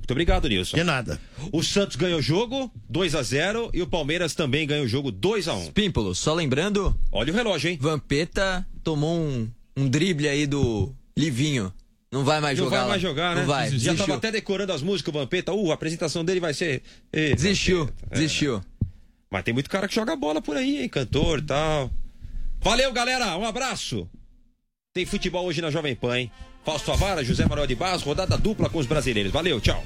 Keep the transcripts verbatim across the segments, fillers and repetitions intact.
Muito obrigado, Nilson. De nada. O Santos ganhou o jogo dois a zero e o Palmeiras também ganhou o jogo dois a um. Pímpolo, só lembrando... Olha o relógio, hein? Vampeta tomou um, um drible aí do Livinho. Não vai mais Não jogar vai lá. mais jogar, né? Não vai, Já desistiu. tava até decorando as músicas, o Vampeta. Uh, a apresentação dele vai ser... Ei, desistiu, Vampeta. desistiu. É. Mas tem muito cara que joga bola por aí, hein? Cantor e tal. Valeu, galera. Um abraço. Tem futebol hoje na Jovem Pan, hein? Fausto Avara, José Manuel de Barros, rodada dupla com os brasileiros. Valeu, tchau.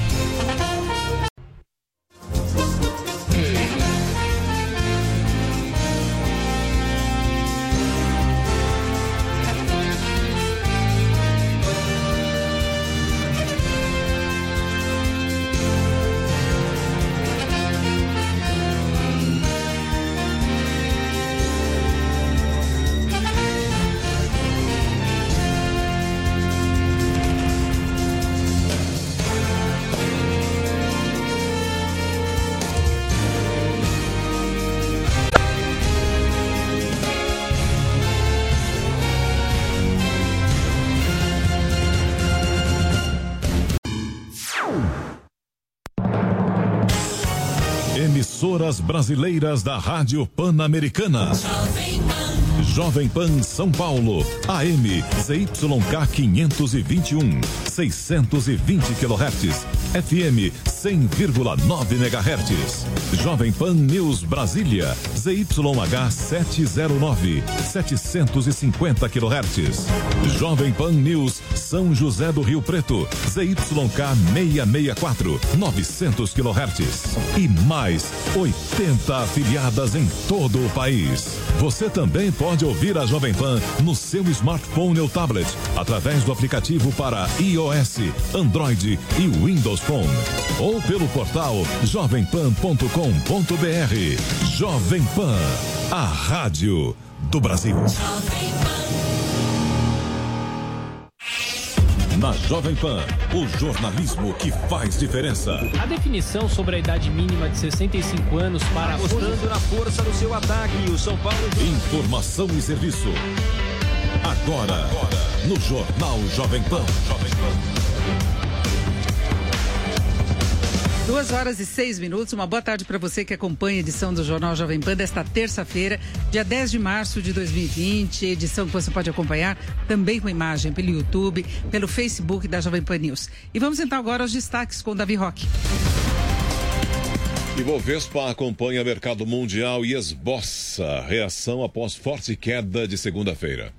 Emissoras brasileiras da Rádio Pan-Americana. Jovem Pan São Paulo, A M Z Y K quinhentos e vinte e um, seiscentos e vinte quilohertz, F M cem vírgula nove megahertz. Jovem Pan News Brasília, Z Y H setecentos e nove, setecentos e cinquenta quilohertz. Jovem Pan News São José do Rio Preto, Z Y K seiscentos e sessenta e quatro, novecentos quilohertz. E mais oitenta afiliadas em todo o país. Você também pode ouvir a Jovem Pan no seu smartphone ou tablet, através do aplicativo para iOS, Android e Windows Phone. Ou pelo portal jovem pan ponto com ponto b r. Jovem Pan, a rádio do Brasil. Na Jovem Pan, o jornalismo que faz diferença. A definição sobre a idade mínima de sessenta e cinco anos para... Apostando na força do seu ataque, o São Paulo... Informação e serviço. Agora, Agora no Jornal Jovem Pan. Jovem Pan. Duas horas e seis minutos, uma boa tarde para você que acompanha a edição do Jornal Jovem Pan desta terça-feira, dia dez de março de dois mil e vinte, edição que você pode acompanhar também com imagem pelo YouTube, pelo Facebook da Jovem Pan News. E vamos então agora aos destaques com o Davi Roque. Ibovespa acompanha mercado mundial e esboça reação após forte queda de segunda-feira.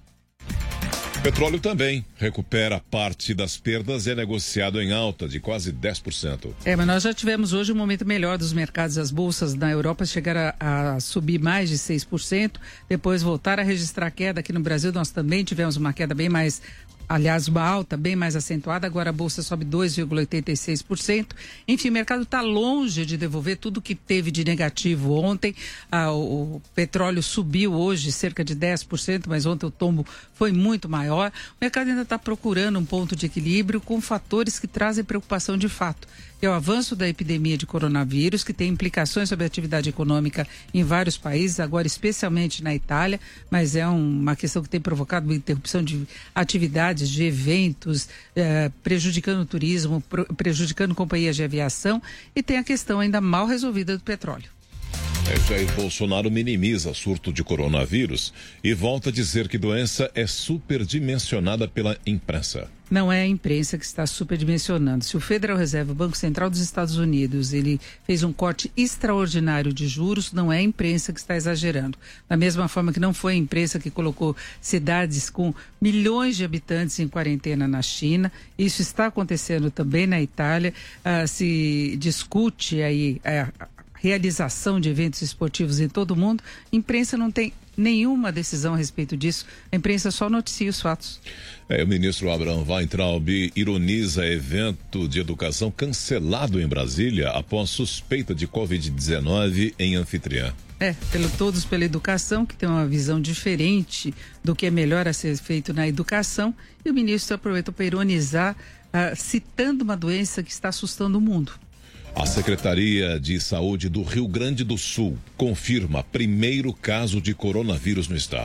Petróleo também recupera parte das perdas e é negociado em alta de quase dez por cento. É, mas nós já tivemos hoje um momento melhor dos mercados. As bolsas na Europa chegaram a, a subir mais de seis por cento, depois voltaram a registrar queda. Aqui no Brasil nós também tivemos uma queda bem mais... Aliás, uma alta bem mais acentuada, agora a Bolsa sobe dois vírgula oitenta e seis por cento. Enfim, o mercado está longe de devolver tudo que teve de negativo ontem. Ah, o, o petróleo subiu hoje cerca de dez por cento, mas ontem o tombo foi muito maior. O mercado ainda está procurando um ponto de equilíbrio com fatores que trazem preocupação de fato. É o avanço da epidemia de coronavírus, que tem implicações sobre a atividade econômica em vários países, agora especialmente na Itália, mas é um, uma questão que tem provocado uma interrupção de atividades, de eventos, eh, prejudicando o turismo, pro, prejudicando companhias de aviação, e tem a questão ainda mal resolvida do petróleo. É, Jair Bolsonaro minimiza surto de coronavírus e volta a dizer que doença é superdimensionada pela imprensa. Não é a imprensa que está superdimensionando. Se o Federal Reserve, o Banco Central dos Estados Unidos, ele fez um corte extraordinário de juros, não é a imprensa que está exagerando. Da mesma forma que não foi a imprensa que colocou cidades com milhões de habitantes em quarentena na China. Isso está acontecendo também na Itália. Ah, se discute aí a realização de eventos esportivos em todo o mundo. A imprensa não tem nenhuma decisão a respeito disso. A imprensa só noticia os fatos. É, o ministro Abraham Weintraub ironiza evento de educação cancelado em Brasília após suspeita de covid dezenove em anfitriã. É, pelo Todos pela Educação, que tem uma visão diferente do que é melhor a ser feito na educação, e o ministro aproveitou para ironizar, uh, citando uma doença que está assustando o mundo. A Secretaria de Saúde do Rio Grande do Sul confirma primeiro caso de coronavírus no estado.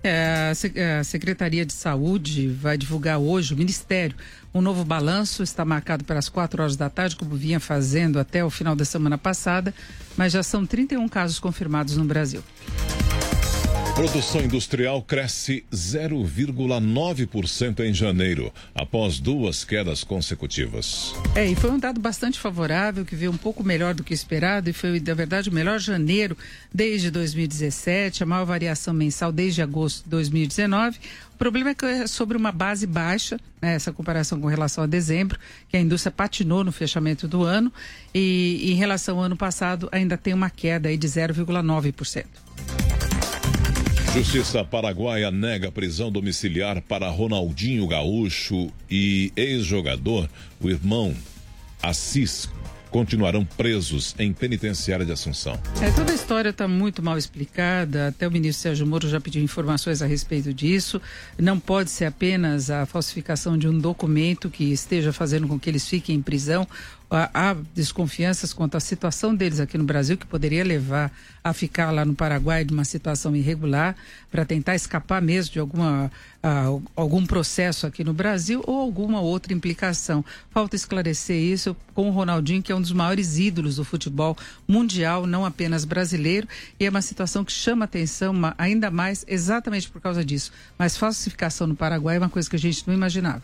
É, a Secretaria de Saúde vai divulgar hoje, o Ministério, um novo balanço. Está marcado para as quatro horas da tarde, como vinha fazendo até o final da semana passada, mas já são trinta e um casos confirmados no Brasil. Produção industrial cresce zero vírgula nove por cento em janeiro, após duas quedas consecutivas. É, e foi um dado bastante favorável, que veio um pouco melhor do que esperado, e foi, na verdade, o melhor janeiro desde dois mil e dezessete, a maior variação mensal desde agosto de dois mil e dezenove. O problema é que é sobre uma base baixa, né, essa comparação com relação a dezembro, que a indústria patinou no fechamento do ano, e em relação ao ano passado ainda tem uma queda aí de zero vírgula nove por cento. Justiça paraguaia nega prisão domiciliar para Ronaldinho Gaúcho e ex-jogador, o irmão Assis, continuarão presos em penitenciária de Assunção. É, toda a história está muito mal explicada, até o ministro Sérgio Moro já pediu informações a respeito disso. Não pode ser apenas a falsificação de um documento que esteja fazendo com que eles fiquem em prisão. Há desconfianças quanto à situação deles aqui no Brasil, que poderia levar a ficar lá no Paraguai de uma situação irregular, para tentar escapar mesmo de alguma, uh, algum processo aqui no Brasil ou alguma outra implicação. Falta esclarecer isso com o Ronaldinho, que é um dos maiores ídolos do futebol mundial, não apenas brasileiro, e é uma situação que chama atenção uma, ainda mais exatamente por causa disso. Mas falsificação no Paraguai é uma coisa que a gente não imaginava.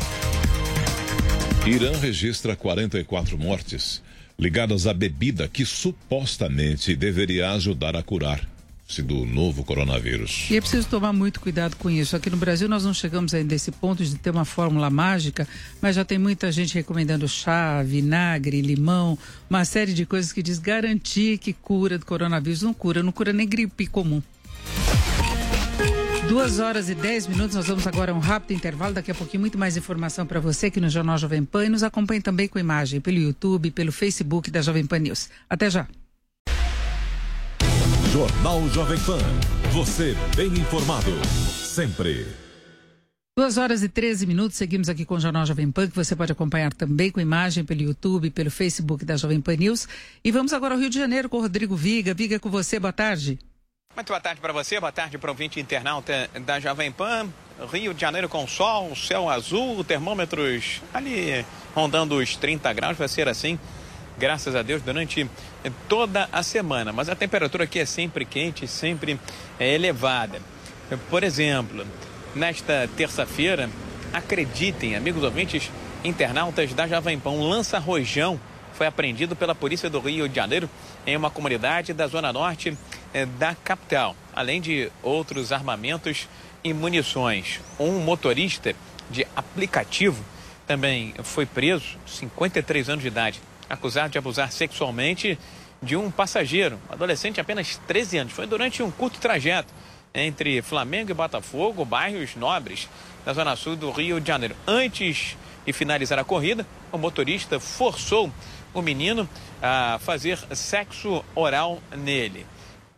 Irã registra quarenta e quatro mortes ligadas à bebida que supostamente deveria ajudar a curar-se do novo coronavírus. E é preciso tomar muito cuidado com isso. Aqui no Brasil nós não chegamos ainda a esse ponto de ter uma fórmula mágica, mas já tem muita gente recomendando chá, vinagre, limão, uma série de coisas que diz garantir que cura do coronavírus. Não cura, não cura nem gripe comum. Duas horas e dez minutos, nós vamos agora a um rápido intervalo. Daqui a pouquinho muito mais informação para você aqui no Jornal Jovem Pan, e nos acompanhe também com imagem pelo YouTube, pelo Facebook da Jovem Pan News. Até já. Jornal Jovem Pan, você bem informado, sempre. Duas horas e treze minutos, seguimos aqui com o Jornal Jovem Pan, que você pode acompanhar também com imagem pelo YouTube, pelo Facebook da Jovem Pan News. E vamos agora ao Rio de Janeiro com o Rodrigo Viga. Viga, com você, boa tarde. Muito boa tarde para você, boa tarde para o ouvinte internauta da Jovem Pan. Rio de Janeiro com sol, céu azul, termômetros ali rondando os trinta graus, vai ser assim, graças a Deus, durante toda a semana. Mas a temperatura aqui é sempre quente, sempre é elevada. Por exemplo, nesta terça-feira, acreditem, amigos ouvintes internautas da Jovem Pan, um lança-rojão foi apreendido pela polícia do Rio de Janeiro em uma comunidade da zona norte eh, da capital, além de outros armamentos e munições. Um motorista de aplicativo também foi preso, cinquenta e três anos de idade, acusado de abusar sexualmente de um passageiro, um adolescente de apenas treze anos. Foi durante um curto trajeto entre Flamengo e Botafogo, bairros nobres da zona sul do Rio de Janeiro. Antes de finalizar a corrida, o motorista forçou o menino a fazer sexo oral nele.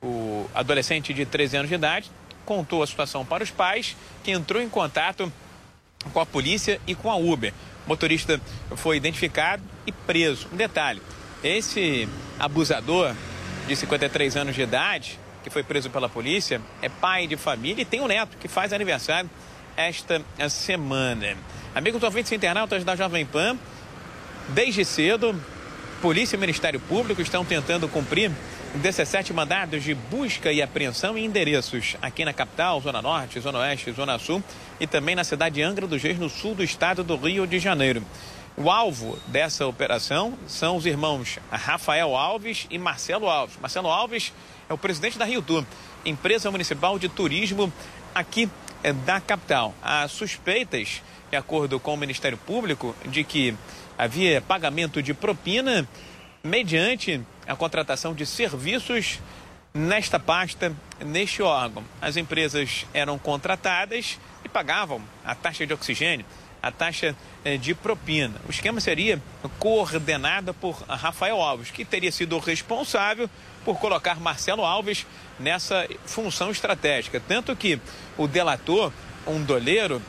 O adolescente de treze anos de idade contou a situação para os pais, que entrou em contato com a polícia e com a Uber. O motorista foi identificado e preso. Um detalhe, esse abusador de cinquenta e três anos de idade, que foi preso pela polícia, é pai de família e tem um neto que faz aniversário esta semana. Amigos ouvintes internautas da Jovem Pan, desde cedo, Polícia e Ministério Público estão tentando cumprir dezessete mandados de busca e apreensão em endereços aqui na capital, Zona Norte, Zona Oeste, Zona Sul e também na cidade de Angra dos Reis, no sul do estado do Rio de Janeiro. O alvo dessa operação são os irmãos Rafael Alves e Marcelo Alves. Marcelo Alves é o presidente da Rio Tour, empresa municipal de turismo aqui da capital. Há suspeitas, de acordo com o Ministério Público, de que havia pagamento de propina mediante a contratação de serviços nesta pasta, neste órgão. As empresas eram contratadas e pagavam a taxa de oxigênio, a taxa de propina. O esquema seria coordenado por Rafael Alves, que teria sido responsável por colocar Marcelo Alves nessa função estratégica. Tanto que o delator, um doleiro,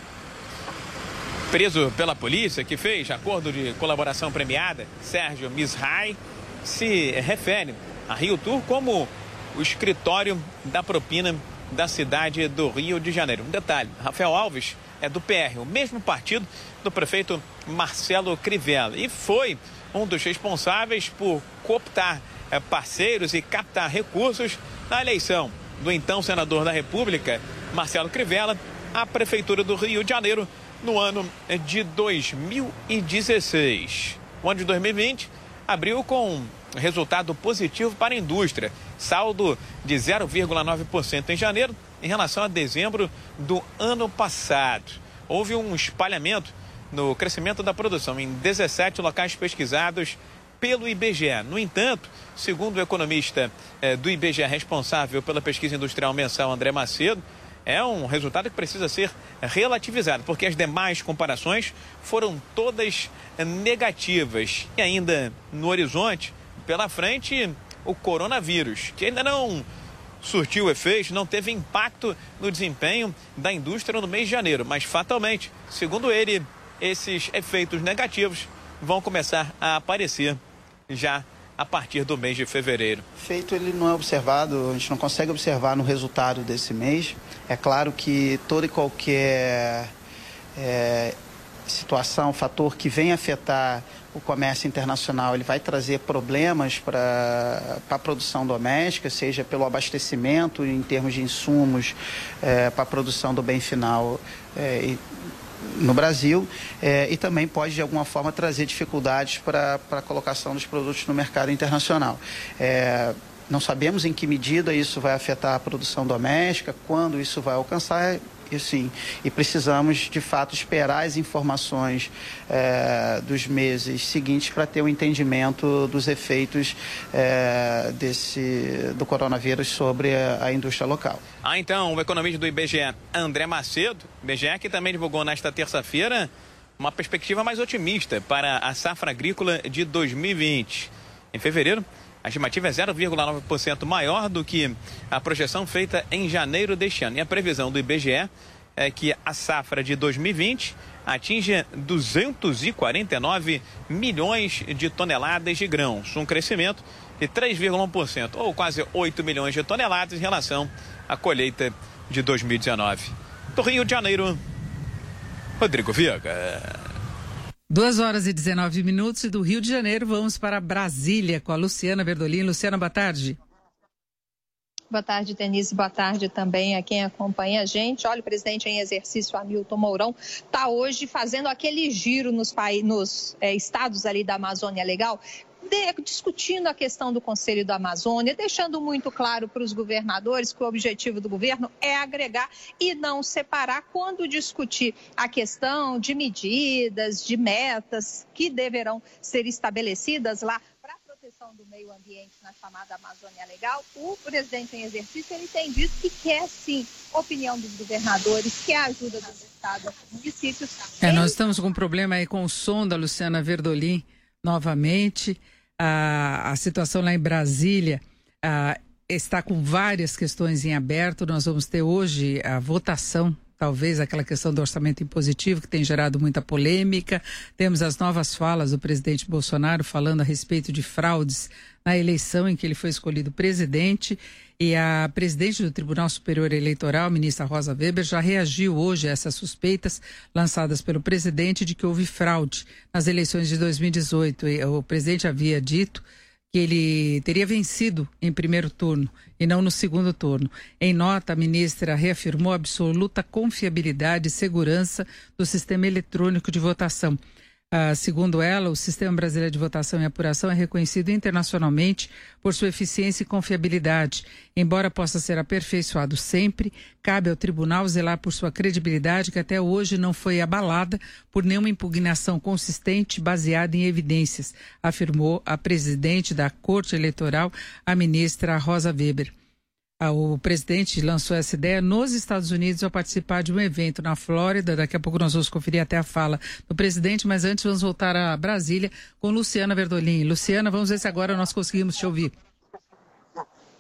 preso pela polícia, que fez acordo de colaboração premiada, Sérgio Misrai, se refere a Rio Tour como o escritório da propina da cidade do Rio de Janeiro. Um detalhe, Rafael Alves é do P R, o mesmo partido do prefeito Marcelo Crivella, e foi um dos responsáveis por cooptar é, parceiros e captar recursos na eleição do então senador da República, Marcelo Crivella, à Prefeitura do Rio de Janeiro no ano de dois mil e dezesseis. O ano de dois mil e vinte abriu com resultado positivo para a indústria, saldo de zero vírgula nove por cento em janeiro em relação a dezembro do ano passado. Houve um espalhamento no crescimento da produção em dezessete locais pesquisados pelo I B G E. No entanto, segundo o economista eh, do I B G E responsável pela pesquisa industrial mensal, André Macedo, é um resultado que precisa ser relativizado, porque as demais comparações foram todas negativas. E ainda no horizonte, pela frente, o coronavírus, que ainda não surtiu efeito, não teve impacto no desempenho da indústria no mês de janeiro, mas fatalmente, segundo ele, esses efeitos negativos vão começar a aparecer já a partir do mês de fevereiro. O efeito ele não é observado, a gente não consegue observar no resultado desse mês. É claro que toda e qualquer é, situação, fator que venha afetar o comércio internacional, ele vai trazer problemas para a produção doméstica, seja pelo abastecimento em termos de insumos é, para a produção do bem final é, e, no Brasil, é, e também pode de alguma forma trazer dificuldades para a colocação dos produtos no mercado internacional. É, não sabemos em que medida isso vai afetar a produção doméstica, quando isso vai alcançar, e sim, e precisamos de fato esperar as informações é, dos meses seguintes para ter um entendimento dos efeitos é, desse, do coronavírus sobre a, a indústria local. Ah, então, o economista do I B G E, André Macedo, I B G E que também divulgou nesta terça-feira uma perspectiva mais otimista para a safra agrícola de dois mil e vinte. Em fevereiro, a estimativa é zero vírgula nove por cento maior do que a projeção feita em janeiro deste ano. E a previsão do I B G E é que a safra de dois mil e vinte atinja duzentos e quarenta e nove milhões de toneladas de grãos, um crescimento de três vírgula um por cento, ou quase oito milhões de toneladas em relação à colheita de dois mil e dezenove. Do Rio de Janeiro, Rodrigo Viega. duas horas e dezenove minutos e do Rio de Janeiro vamos para Brasília com a Luciana Verdolim. Luciana, boa tarde. Boa tarde, Denise. Boa tarde também a quem acompanha a gente. Olha, o presidente em exercício, Hamilton Mourão, está hoje fazendo aquele giro nos, paí- nos é, estados ali da Amazônia Legal, de, discutindo a questão do Conselho da Amazônia, deixando muito claro para os governadores que o objetivo do governo é agregar e não separar quando discutir a questão de medidas, de metas que deverão ser estabelecidas lá para a proteção do meio ambiente na chamada Amazônia Legal. O presidente em exercício ele tem dito que quer sim opinião dos governadores, quer a ajuda dos estados e municípios. É, nós estamos com um problema aí com o som da Luciana Verdolim novamente. A, a situação lá em Brasília a, está com várias questões em aberto. Nós vamos ter hoje a votação, talvez aquela questão do orçamento impositivo que tem gerado muita polêmica. Temos as novas falas do presidente Bolsonaro falando a respeito de fraudes na eleição em que ele foi escolhido presidente. E a presidente do Tribunal Superior Eleitoral, ministra Rosa Weber, já reagiu hoje a essas suspeitas lançadas pelo presidente de que houve fraude nas eleições de dois mil e dezoito. E o presidente havia dito que ele teria vencido em primeiro turno e não no segundo turno. Em nota, a ministra reafirmou a absoluta confiabilidade e segurança do sistema eletrônico de votação. Uh, segundo ela, o Sistema Brasileiro de Votação e Apuração é reconhecido internacionalmente por sua eficiência e confiabilidade. Embora possa ser aperfeiçoado sempre, cabe ao tribunal zelar por sua credibilidade, que até hoje não foi abalada por nenhuma impugnação consistente baseada em evidências, afirmou a presidente da Corte Eleitoral, a ministra Rosa Weber. O presidente lançou essa ideia nos Estados Unidos ao participar de um evento na Flórida. Daqui a pouco nós vamos conferir até a fala do presidente, mas antes vamos voltar a Brasília com Luciana Verdolim. Luciana, vamos ver se agora nós conseguimos te ouvir.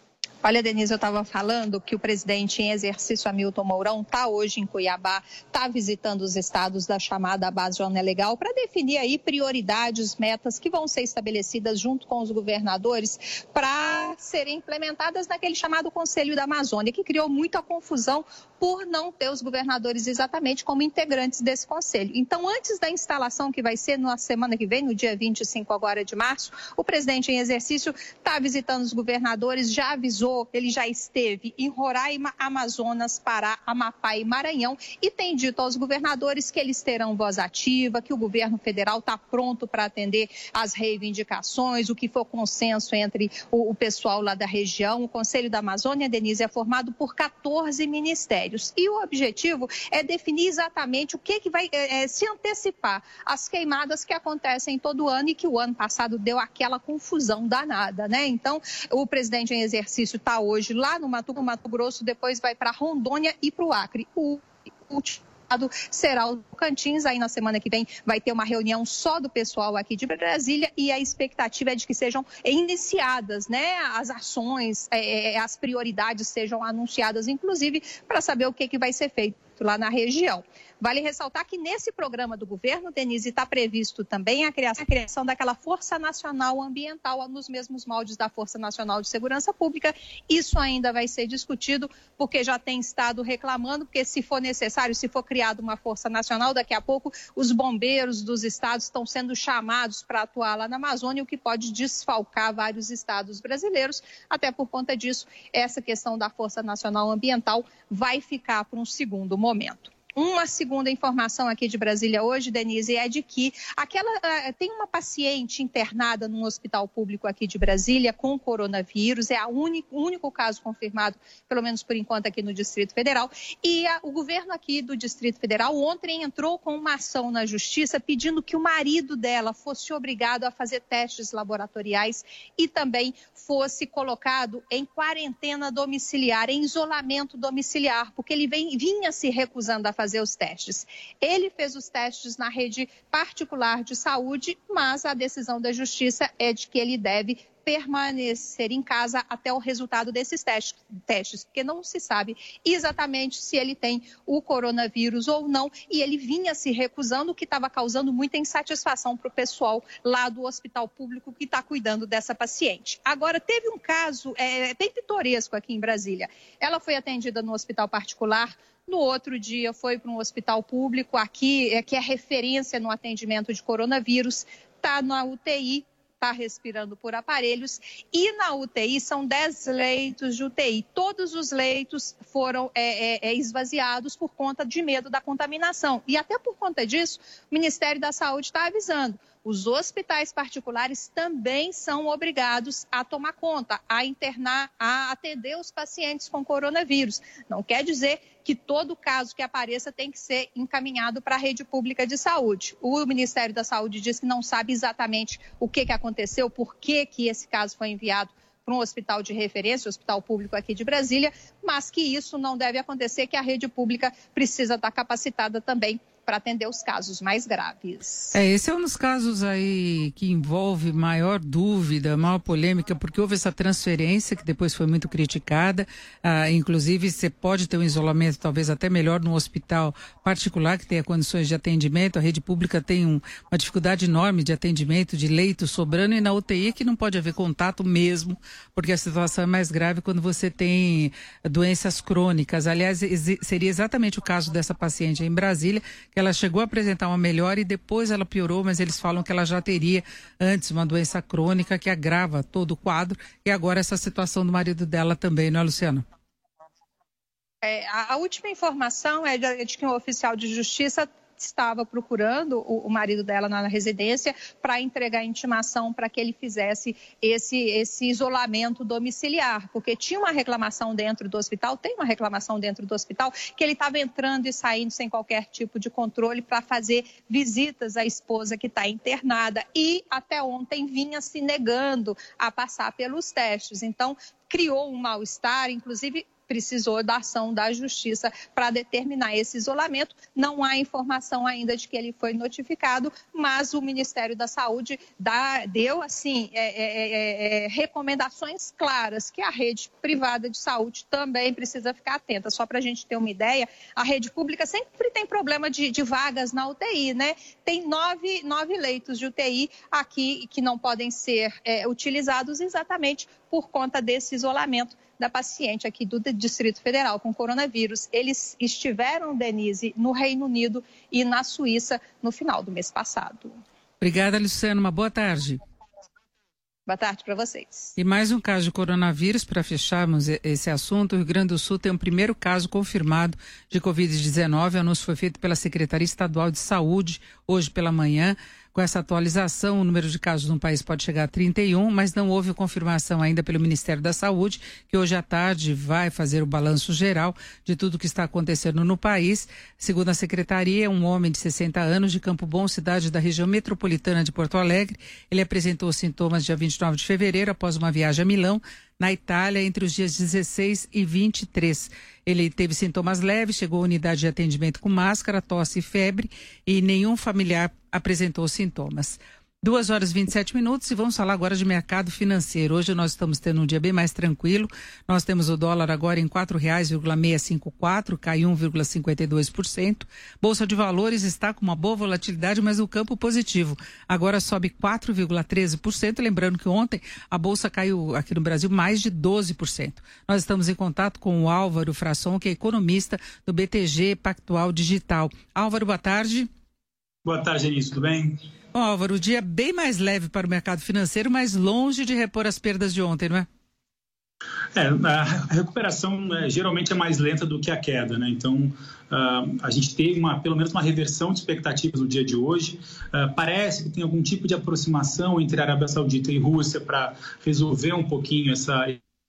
Olha, Denise, eu estava falando que o presidente em exercício, Hamilton Mourão, está hoje em Cuiabá, está visitando os estados da chamada Base João Legal para definir aí prioridades, metas que vão ser estabelecidas junto com os governadores para serem implementadas naquele chamado Conselho da Amazônia, que criou muita confusão por não ter os governadores exatamente como integrantes desse conselho. Então, antes da instalação que vai ser na semana que vem, no dia vinte e cinco agora de março, o presidente em exercício está visitando os governadores, já avisou. Ele já esteve em Roraima, Amazonas, Pará, Amapá e Maranhão e tem dito aos governadores que eles terão voz ativa, que o governo federal está pronto para atender às reivindicações, o que for consenso entre o, o pessoal lá da região. O Conselho da Amazônia, Denise, é formado por quatorze ministérios e o objetivo é definir exatamente o que, que vai é, se antecipar às queimadas que acontecem todo ano e que o ano passado deu aquela confusão danada, né? Então, o presidente em exercício está hoje lá no Mato, Mato Grosso, depois vai para Rondônia e para o Acre. O último será o Tocantins. Aí na semana que vem vai ter uma reunião só do pessoal aqui de Brasília e a expectativa é de que sejam iniciadas, né, as ações, é, as prioridades sejam anunciadas, inclusive para saber o que, que vai ser feito lá na região. Vale ressaltar que nesse programa do governo, Denise, está previsto também a criação, a criação daquela Força Nacional Ambiental nos mesmos moldes da Força Nacional de Segurança Pública. Isso ainda vai ser discutido, porque já tem estado reclamando, porque se for necessário, se for criada uma Força Nacional, daqui a pouco os bombeiros dos estados estão sendo chamados para atuar lá na Amazônia, o que pode desfalcar vários estados brasileiros. Até por conta disso, essa questão da Força Nacional Ambiental vai ficar para um segundo momento. Uma segunda informação aqui de Brasília hoje, Denise, é de que aquela, uh, tem uma paciente internada num hospital público aqui de Brasília com coronavírus, é o único, único caso confirmado, pelo menos por enquanto, aqui no Distrito Federal. E uh, o governo aqui do Distrito Federal ontem entrou com uma ação na Justiça pedindo que o marido dela fosse obrigado a fazer testes laboratoriais e também fosse colocado em quarentena domiciliar, em isolamento domiciliar, porque ele vem, vinha se recusando a fazer fazer os testes. Ele fez os testes na rede particular de saúde, mas a decisão da Justiça é de que ele deve permanecer em casa até o resultado desses testes, testes, porque não se sabe exatamente se ele tem o coronavírus ou não, e ele vinha se recusando, o que estava causando muita insatisfação para o pessoal lá do hospital público que está cuidando dessa paciente. Agora, teve um caso é, bem pitoresco aqui em Brasília. Ela foi atendida no hospital particular, no outro dia foi para um hospital público aqui, é, que é referência no atendimento de coronavírus, está na U T I, está respirando por aparelhos, e na U T I são dez leitos de U T I. Todos os leitos foram é, é, esvaziados por conta de medo da contaminação. E até por conta disso, o Ministério da Saúde está avisando. Os hospitais particulares também são obrigados a tomar conta, a internar, a atender os pacientes com coronavírus. Não quer dizer que todo caso que apareça tem que ser encaminhado para a rede pública de saúde. O Ministério da Saúde diz que não sabe exatamente o que, que aconteceu, por que, que esse caso foi enviado para um hospital de referência, hospital público aqui de Brasília, mas que isso não deve acontecer, que a rede pública precisa estar capacitada também para atender os casos mais graves. É, esse é um dos casos aí que envolve maior dúvida, maior polêmica, porque houve essa transferência que depois foi muito criticada, ah, inclusive você pode ter um isolamento talvez até melhor num hospital particular que tenha condições de atendimento, a rede pública tem um, uma dificuldade enorme de atendimento, de leitos sobrando, e na U T I que não pode haver contato mesmo, porque a situação é mais grave quando você tem doenças crônicas. Aliás, seria exatamente o caso dessa paciente em Brasília, que ela chegou a apresentar uma melhora e depois ela piorou, mas eles falam que ela já teria antes uma doença crônica que agrava todo o quadro, e agora essa situação do marido dela também, não é, Luciana? É, a, a última informação é de, de que um oficial de justiça estava procurando o, o marido dela na residência para entregar a intimação para que ele fizesse esse, esse isolamento domiciliar, porque tinha uma reclamação dentro do hospital, tem uma reclamação dentro do hospital, que ele estava entrando e saindo sem qualquer tipo de controle para fazer visitas à esposa que está internada e até ontem vinha se negando a passar pelos testes. Então, criou um mal-estar, inclusive precisou da ação da Justiça para determinar esse isolamento. Não há informação ainda de que ele foi notificado, mas o Ministério da Saúde dá, deu assim, é, é, é, recomendações claras que a rede privada de saúde também precisa ficar atenta. Só para a gente ter uma ideia, a rede pública sempre tem problema de, de vagas na U T I, né? Tem nove, nove leitos de U T I aqui que não podem ser é, utilizados exatamente por conta desse isolamento da paciente aqui do Distrito Federal com coronavírus. Eles estiveram, Denise, no Reino Unido e na Suíça no final do mês passado. Obrigada, Luciano. Uma boa tarde. Boa tarde para vocês. E mais um caso de coronavírus, para fecharmos esse assunto. O Rio Grande do Sul tem um primeiro caso confirmado de covid dezenove. O anúncio foi feito pela Secretaria Estadual de Saúde hoje pela manhã. Com essa atualização, o número de casos no país pode chegar a trinta e um, mas não houve confirmação ainda pelo Ministério da Saúde, que hoje à tarde vai fazer o balanço geral de tudo que está acontecendo no país. Segundo a Secretaria, um homem de sessenta anos de Campo Bom, cidade da região metropolitana de Porto Alegre. Ele apresentou sintomas dia vinte e nove de fevereiro após uma viagem a Milão, na Itália, entre os dias dezesseis e vinte e três. Ele teve sintomas leves, chegou à unidade de atendimento com máscara, tosse e febre, e nenhum familiar apresentou sintomas. duas horas e vinte e sete minutos e vamos falar agora de mercado financeiro. Hoje nós estamos tendo um dia bem mais tranquilo. Nós temos o dólar agora em quatro reais e seiscentos e cinquenta e quatro, cai um vírgula cinquenta e dois por cento. Bolsa de valores está com uma boa volatilidade, mas no campo positivo. Agora sobe quatro vírgula treze por cento. Lembrando que ontem a bolsa caiu aqui no Brasil mais de doze por cento. Nós estamos em contato com o Álvaro Frasson, que é economista do B T G Pactual Digital. Álvaro, boa tarde. Boa tarde, Denise, tudo bem? Bom, Álvaro, o dia bem mais leve para o mercado financeiro, mas longe de repor as perdas de ontem, não é? É, a recuperação é, geralmente é mais lenta do que a queda, né? Então, uh, a gente teve uma, pelo menos uma reversão de expectativas no dia de hoje. Uh, parece que tem algum tipo de aproximação entre a Arábia Saudita e Rússia para resolver um pouquinho essa...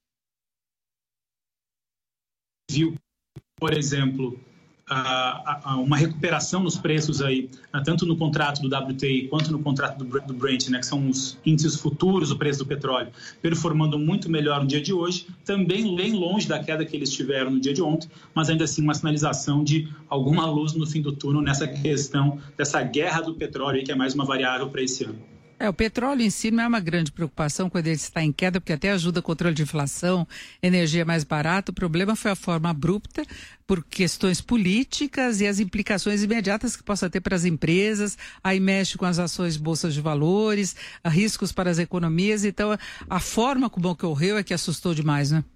Viu, por exemplo... Uh, uh, uma recuperação nos preços aí, uh, tanto no contrato do W T I quanto no contrato do, do Brent, né, que são os índices futuros do preço do petróleo, performando muito melhor no dia de hoje, também bem longe da queda que eles tiveram no dia de ontem, mas ainda assim uma sinalização de alguma luz no fim do túnel nessa questão dessa guerra do petróleo, aí, que é mais uma variável para esse ano. É, o petróleo em si não é uma grande preocupação quando ele está em queda, porque até ajuda o controle de inflação, energia mais barata. O problema foi a forma abrupta, por questões políticas e as implicações imediatas que possa ter para as empresas, aí mexe com as ações de bolsas de valores, riscos para as economias. Então, a, a forma como ocorreu é que assustou demais, né?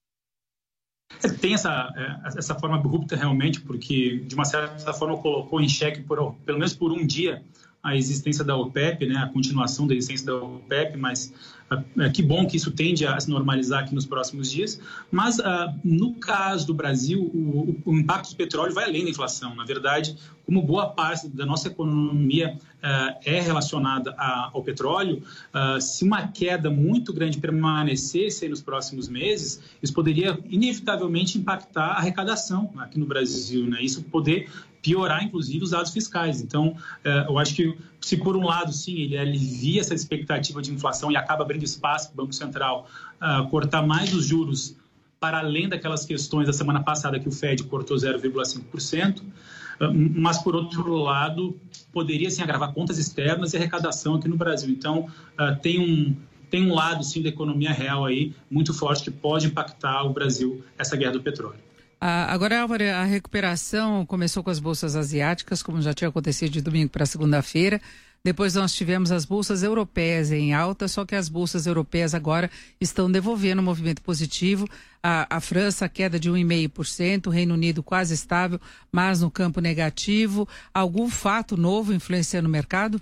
Tem essa, essa forma abrupta realmente, porque de uma certa forma colocou em xeque, por, pelo menos por um dia, a existência da OPEP, né, a continuação da existência da OPEP, mas uh, que bom que isso tende a se normalizar aqui nos próximos dias. Mas, uh, no caso do Brasil, o, o impacto do petróleo vai além da inflação. Na verdade, como boa parte da nossa economia uh, é relacionada a, ao petróleo, uh, se uma queda muito grande permanecesse aí nos próximos meses, isso poderia inevitavelmente impactar a arrecadação aqui no Brasil, né? Isso poder piorar, inclusive, os dados fiscais. Então, eu acho que, se por um lado, sim, ele alivia essa expectativa de inflação e acaba abrindo espaço para o Banco Central uh, cortar mais os juros para além daquelas questões da semana passada que o Fed cortou zero vírgula cinco por cento, uh, mas, por outro lado, poderia, sim, agravar contas externas e arrecadação aqui no Brasil. Então, uh, tem um... Tem um lado, sim, da economia real aí muito forte que pode impactar o Brasil, essa guerra do petróleo. Ah, agora, Álvaro, a recuperação começou com as bolsas asiáticas, como já tinha acontecido de domingo para segunda-feira. Depois nós tivemos as bolsas europeias em alta, só que as bolsas europeias agora estão devolvendo um movimento positivo. A, a França, queda de um vírgula cinco por cento, o Reino Unido quase estável, mas no campo negativo. Algum fato novo influenciando o mercado?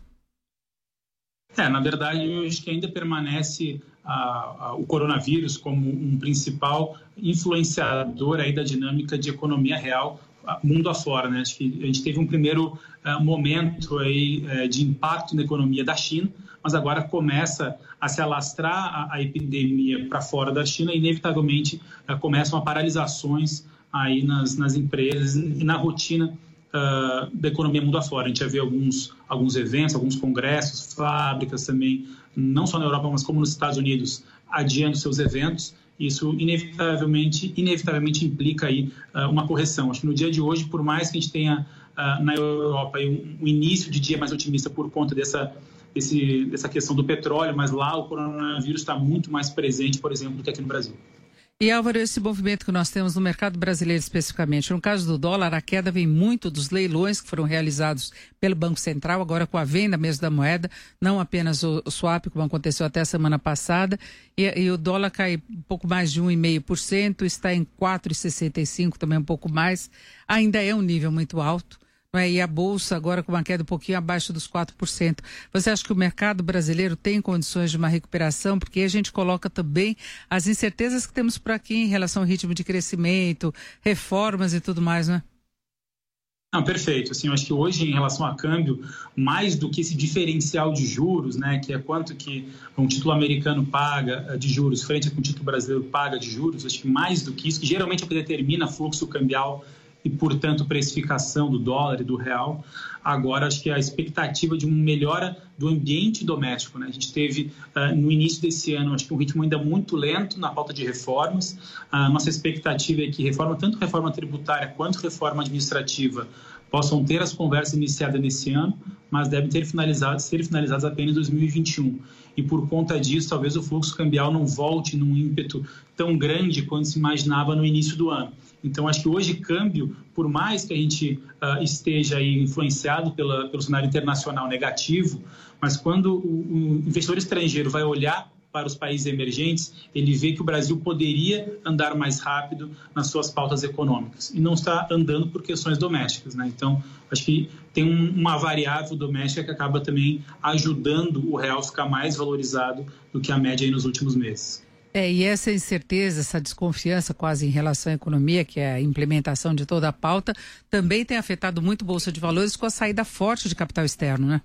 É, na verdade, eu acho que ainda permanece a, a, o coronavírus como um principal influenciador aí da dinâmica de economia real mundo afora, né? Acho que a gente teve um primeiro uh, momento aí, uh, de impacto na economia da China, mas agora começa a se alastrar a, a epidemia para fora da China e, inevitavelmente, uh, começam a paralisações aí nas, nas empresas e na rotina Uh, da economia mundo afora. A gente já vê alguns, alguns eventos, alguns congressos, fábricas também, não só na Europa, mas como nos Estados Unidos, adiando seus eventos, isso inevitavelmente, inevitavelmente implica aí uh, uma correção. Acho que no dia de hoje, por mais que a gente tenha uh, na Europa aí um, um início de dia mais otimista por conta dessa, desse, dessa questão do petróleo, mas lá o coronavírus está muito mais presente, por exemplo, do que aqui no Brasil. E, Álvaro, esse movimento que nós temos no mercado brasileiro especificamente, no caso do dólar, a queda vem muito dos leilões que foram realizados pelo Banco Central, agora com a venda mesmo da moeda, não apenas o, o swap, como aconteceu até a semana passada, e, e o dólar cai um pouco mais de um vírgula cinco por cento, está em quatro vírgula sessenta e cinco por cento, também um pouco mais, ainda é um nível muito alto. É, e a Bolsa agora com uma queda um pouquinho abaixo dos quatro por cento. Você acha que o mercado brasileiro tem condições de uma recuperação? Porque a gente coloca também as incertezas que temos por aqui em relação ao ritmo de crescimento, reformas e tudo mais, né? Não, perfeito. Assim, eu acho que hoje, em relação a câmbio, mais do que esse diferencial de juros, né, que é quanto que um título americano paga de juros frente a que um título brasileiro paga de juros, acho que mais do que isso, que geralmente é o que determina fluxo cambial e, portanto, precificação do dólar e do real. Agora, acho que a expectativa de uma melhora do ambiente doméstico, né? A gente teve, uh, no início desse ano, acho que um ritmo ainda muito lento na pauta de reformas. A nossa expectativa é que reforma, tanto reforma tributária quanto reforma administrativa, possam ter as conversas iniciadas nesse ano, mas devem ter finalizado, ser finalizadas apenas em dois mil e vinte e um. E, por conta disso, talvez o fluxo cambial não volte num ímpeto tão grande quanto se imaginava no início do ano. Então, acho que hoje câmbio, por mais que a gente uh, esteja aí influenciado pela, pelo cenário internacional negativo, mas quando o, o investidor estrangeiro vai olhar para os países emergentes, ele vê que o Brasil poderia andar mais rápido nas suas pautas econômicas e não está andando por questões domésticas, né? Então, acho que tem um, uma variável doméstica que acaba também ajudando o real a ficar mais valorizado do que a média aí nos últimos meses. É, e essa incerteza, essa desconfiança quase em relação à economia, que é a implementação de toda a pauta, também tem afetado muito a Bolsa de Valores com a saída forte de capital externo, né?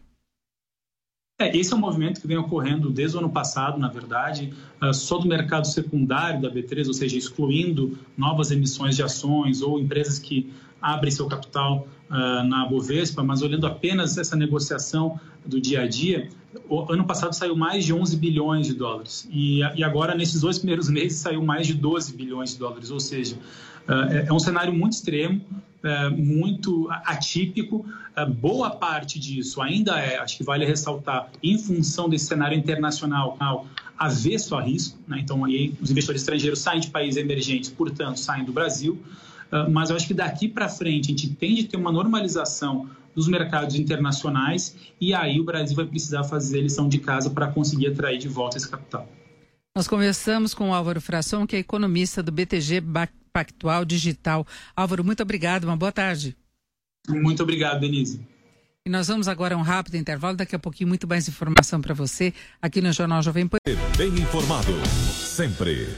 É, esse é um movimento que vem ocorrendo desde o ano passado, na verdade, uh, só do mercado secundário da B três, ou seja, excluindo novas emissões de ações ou empresas que abrem seu capital uh, na Bovespa, mas olhando apenas essa negociação do dia a dia, o ano passado saiu mais de onze bilhões de dólares e, e agora, nesses dois primeiros meses, saiu mais de doze bilhões de dólares, ou seja, uh, é, é um cenário muito extremo, uh, muito atípico. Uh, boa parte disso ainda é, acho que vale ressaltar, em função desse cenário internacional avesso a risco, né? Então, aí, os investidores estrangeiros saem de países emergentes, portanto, saem do Brasil. Uh, mas eu acho que daqui para frente a gente tende a ter uma normalização dos mercados internacionais e aí o Brasil vai precisar fazer a lição de casa para conseguir atrair de volta esse capital. Nós conversamos com o Álvaro Frasson, que é economista do B T G Pactual Digital. Álvaro, muito obrigado, uma boa tarde. Muito obrigado, Denise. E nós vamos agora a um rápido intervalo, daqui a pouquinho muito mais informação para você aqui no Jornal Jovem Pan. Bem informado, sempre.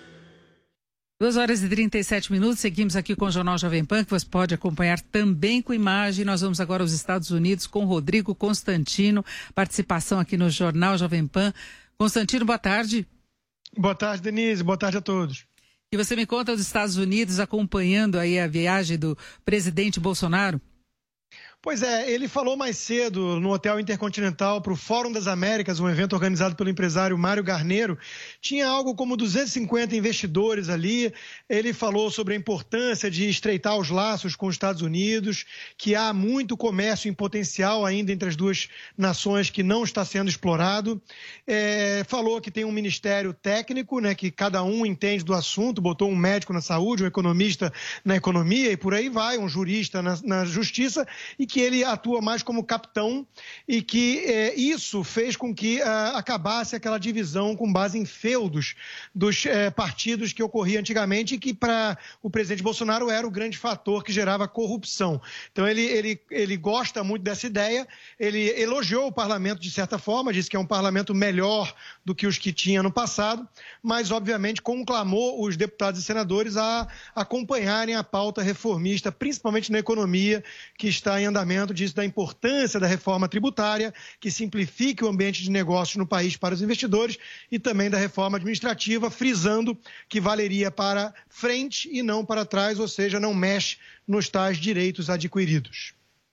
duas horas e trinta e sete minutos, seguimos aqui com o Jornal Jovem Pan, que você pode acompanhar também com imagem. Nós vamos agora aos Estados Unidos com Rodrigo Constantino, participação aqui no Jornal Jovem Pan. Constantino, boa tarde. Boa tarde, Denise, boa tarde a todos. E você me conta dos Estados Unidos, acompanhando aí a viagem do presidente Bolsonaro? Pois é, ele falou mais cedo no Hotel Intercontinental para o Fórum das Américas, um evento organizado pelo empresário Mário Garneiro. Tinha algo como duzentos e cinquenta investidores ali. Ele falou sobre a importância de estreitar os laços com os Estados Unidos, que há muito comércio em potencial ainda entre as duas nações que não está sendo explorado. É, falou que tem um ministério técnico, né, que cada um entende do assunto, botou um médico na saúde, um economista na economia e por aí vai, um jurista na, na justiça, e que ele atua mais como capitão e que é, isso fez com que ah, acabasse aquela divisão com base em feudos dos é, partidos que ocorria antigamente e que para o presidente Bolsonaro era o grande fator que gerava corrupção. Então ele, ele, ele gosta muito dessa ideia, ele elogiou o parlamento de certa forma, disse que é um parlamento melhor do que os que tinha no passado, mas obviamente conclamou os deputados e senadores a acompanharem a pauta reformista, principalmente na economia, que está em andamento. Diz da importância da reforma tributária, que simplifique o ambiente de negócios no país para os investidores, e também da reforma administrativa, frisando que valeria para frente e não para trás, ou seja, não mexe nos tais direitos adquiridos.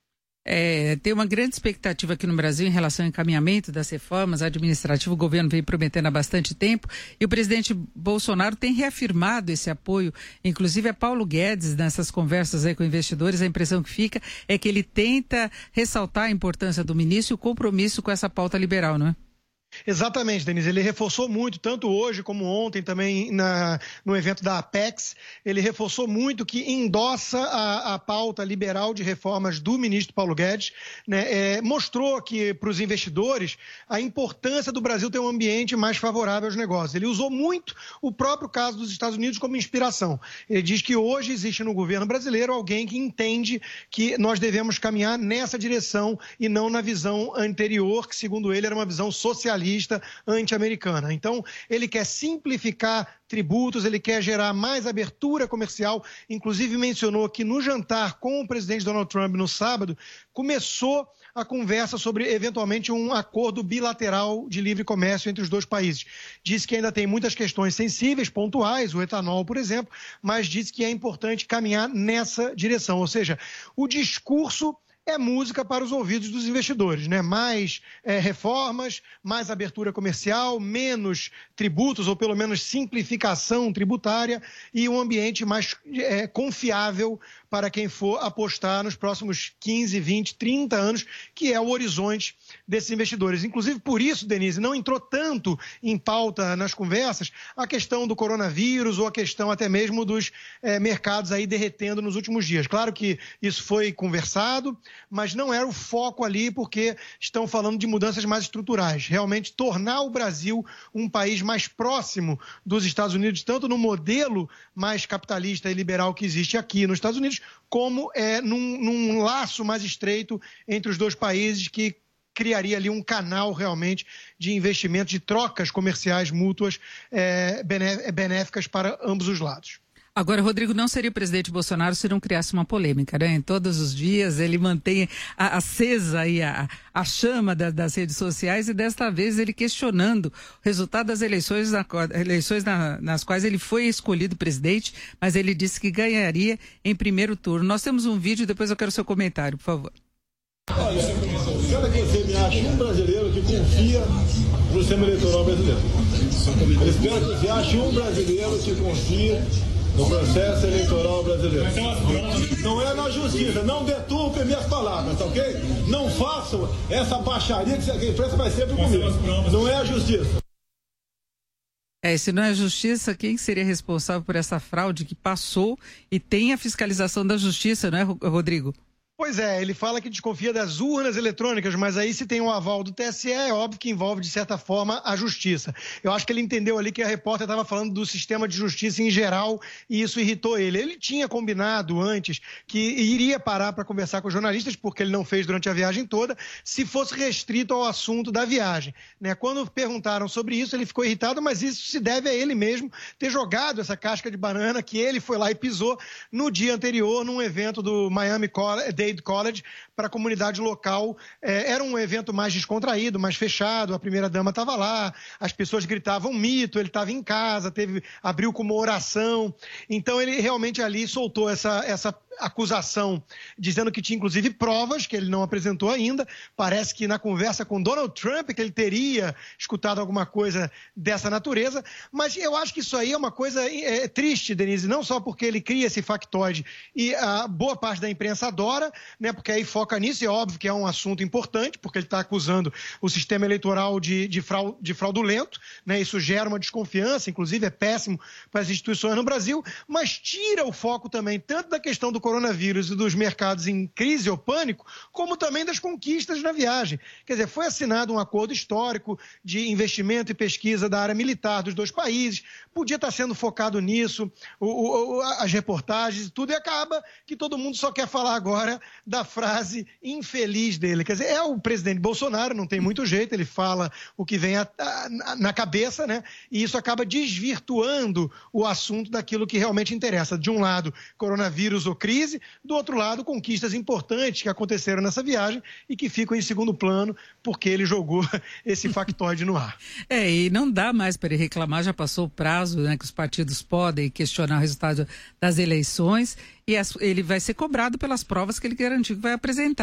É, tem uma grande expectativa aqui no Brasil em relação ao encaminhamento das reformas administrativas. O governo vem prometendo há bastante tempo e o presidente Bolsonaro tem reafirmado esse apoio, inclusive a Paulo Guedes, nessas conversas aí com investidores. A impressão que fica é que ele tenta ressaltar a importância do ministro e o compromisso com essa pauta liberal, não é? Exatamente, Denise. Ele reforçou muito, tanto hoje como ontem também na, no evento da Apex, ele reforçou muito que endossa a, a pauta liberal de reformas do ministro Paulo Guedes, né? É, mostrou que para os investidores a importância do Brasil ter um ambiente mais favorável aos negócios. Ele usou muito o próprio caso dos Estados Unidos como inspiração. Ele diz que hoje existe no governo brasileiro alguém que entende que nós devemos caminhar nessa direção e não na visão anterior, que segundo ele era uma visão socialista anti-americana. Então, ele quer simplificar tributos, ele quer gerar mais abertura comercial, inclusive mencionou que no jantar com o presidente Donald Trump no sábado, começou a conversa sobre, eventualmente, um acordo bilateral de livre comércio entre os dois países. Disse que ainda tem muitas questões sensíveis, pontuais, o etanol, por exemplo, mas disse que é importante caminhar nessa direção, ou seja, o discurso é música para os ouvidos dos investidores, né? Mais é, reformas, mais abertura comercial, menos tributos, ou pelo menos simplificação tributária e um ambiente mais é, confiável para quem for apostar nos próximos quinze, vinte, trinta anos, que é o horizonte desses investidores. Inclusive, por isso, Denise, não entrou tanto em pauta nas conversas a questão do coronavírus ou a questão até mesmo dos é, mercados aí derretendo nos últimos dias. Claro que isso foi conversado, mas não era o foco ali, porque estão falando de mudanças mais estruturais. Realmente tornar o Brasil um país mais próximo dos Estados Unidos, tanto no modelo mais capitalista e liberal que existe aqui nos Estados Unidos, como é num, num laço mais estreito entre os dois países que criaria ali um canal realmente de investimento, de trocas comerciais mútuas é, benéficas para ambos os lados. Agora, Rodrigo, não seria o presidente Bolsonaro se não criasse uma polêmica, né? Em todos os dias ele mantém a, acesa aí a, a chama da, das redes sociais e desta vez ele questionando o resultado das eleições, na, eleições na, nas quais ele foi escolhido presidente, mas ele disse que ganharia em primeiro turno. Nós temos um vídeo, depois eu quero o seu comentário, por favor. Olha, quero que você me ache um brasileiro que confia no sistema eleitoral brasileiro. Eu espero que você ache um brasileiro que confia no processo eleitoral brasileiro. Não é na justiça, não deturpe minhas palavras, tá ok? Não façam essa baixaria que a imprensa vai sempre comigo. Não é a justiça. É, se não é a justiça, quem seria responsável por essa fraude que passou e tem a fiscalização da justiça, não é, Rodrigo? Pois é, ele fala que desconfia das urnas eletrônicas, mas aí se tem o aval do T S E, é óbvio que envolve, de certa forma, a justiça. Eu acho que ele entendeu ali que a repórter estava falando do sistema de justiça em geral e isso irritou ele. Ele tinha combinado antes que iria parar para conversar com os jornalistas, porque ele não fez durante a viagem toda, se fosse restrito ao assunto da viagem, né? Quando perguntaram sobre isso, ele ficou irritado, mas isso se deve a ele mesmo ter jogado essa casca de banana que ele foi lá e pisou no dia anterior, num evento do Miami College, College para a comunidade local. É, era um evento mais descontraído, mais fechado, a primeira-dama estava lá, as pessoas gritavam mito, ele estava em casa, teve, abriu com uma oração. Então ele realmente ali soltou essa, essa acusação, dizendo que tinha inclusive provas que ele não apresentou ainda. Parece que na conversa com Donald Trump que ele teria escutado alguma coisa dessa natureza, mas eu acho que isso aí é uma coisa é, triste, Denise, não só porque ele cria esse factoide e a boa parte da imprensa adora, né, porque aí foca nisso, e é óbvio que é um assunto importante, porque ele está acusando o sistema eleitoral de, de, fraud, de fraudulento, né, isso gera uma desconfiança, inclusive é péssimo para as instituições no Brasil, mas tira o foco também tanto da questão do coronavírus e dos mercados em crise ou pânico, como também das conquistas na viagem. Quer dizer, foi assinado um acordo histórico de investimento e pesquisa da área militar dos dois países, podia estar sendo focado nisso, o, o, as reportagens e tudo, e acaba que todo mundo só quer falar agora da frase infeliz dele. Quer dizer, é o presidente Bolsonaro, não tem muito jeito, ele fala o que vem a, a, na cabeça, né? E isso acaba desvirtuando o assunto daquilo que realmente interessa. De um lado, coronavírus ou crise, do outro lado, conquistas importantes que aconteceram nessa viagem e que ficam em segundo plano porque ele jogou esse factoide no ar. É, e não dá mais para ele reclamar, já passou o prazo, né, que os partidos podem questionar o resultado das eleições e as, ele vai ser cobrado pelas provas que ele garantiu que vai apresentar.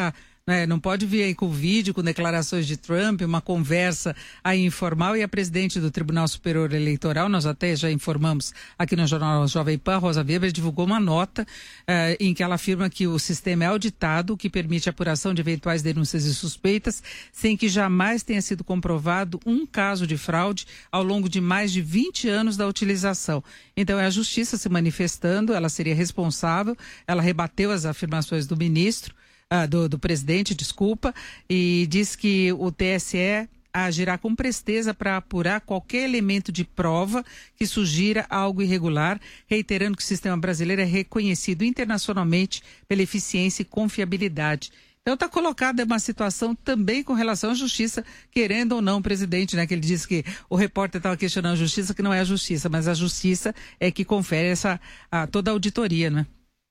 É, não pode vir aí com vídeo, com declarações de Trump, uma conversa aí informal. E a presidente do Tribunal Superior Eleitoral, nós até já informamos aqui no Jornal Jovem Pan, Rosa Weber, divulgou uma nota eh, em que ela afirma que o sistema é auditado, o que permite a apuração de eventuais denúncias e suspeitas, sem que jamais tenha sido comprovado um caso de fraude ao longo de mais de vinte anos da utilização. Então é a Justiça se manifestando, ela seria responsável, ela rebateu as afirmações do ministro, Ah, do, do presidente, desculpa, e diz que o T S E agirá com presteza para apurar qualquer elemento de prova que sugira algo irregular, reiterando que o sistema brasileiro é reconhecido internacionalmente pela eficiência e confiabilidade. Então está colocada uma situação também com relação à justiça, querendo ou não o presidente, né? Que ele disse que o repórter estava questionando a justiça, que não é a justiça, mas a justiça é que confere essa, a, toda a auditoria, né?